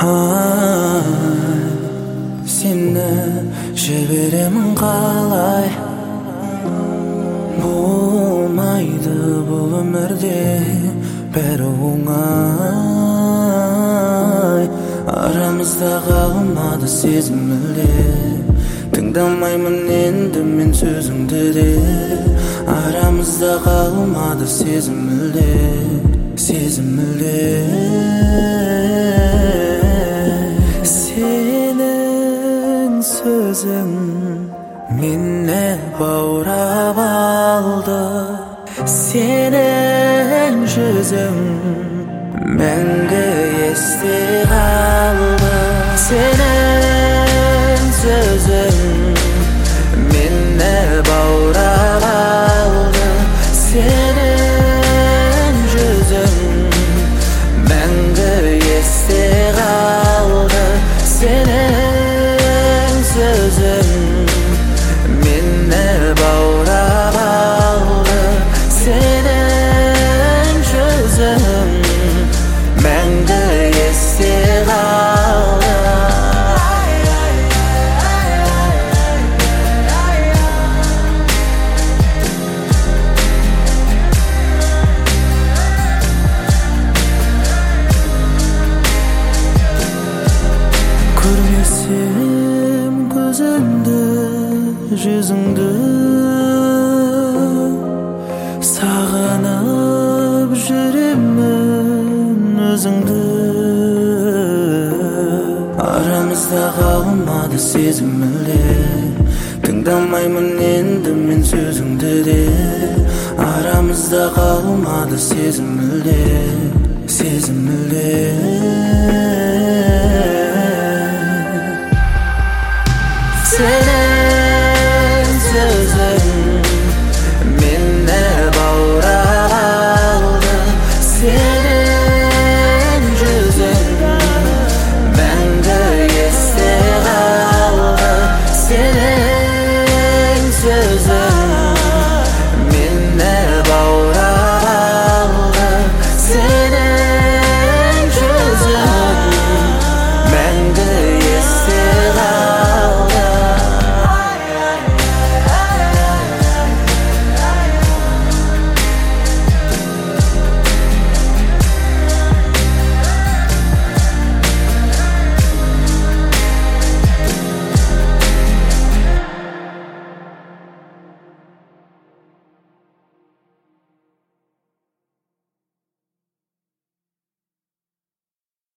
Seni жіберемін қалай болмайды бұл өмірде бәрі оңай арамызда қалмады сезім мүлде тыңдамаймын енді мен сөзіңді де арамызда қалмады сезім мүлде сенің сөзің мені баурап алды сенің жүзің мәңгі есте қалды сенің сөзің мені баурап алды сенің жүзің мәңгі есте қалды сенің сөзің мені баурап алды сенің жүзің мәңгі есте қалды көрмесем көзіңді жүзіңді сағынып жүремін өзіңді арамызда қалмады сезім мүлде тыңдамаймын енді мен сөзіңді де арамызда қалмады сезім мүлде Seni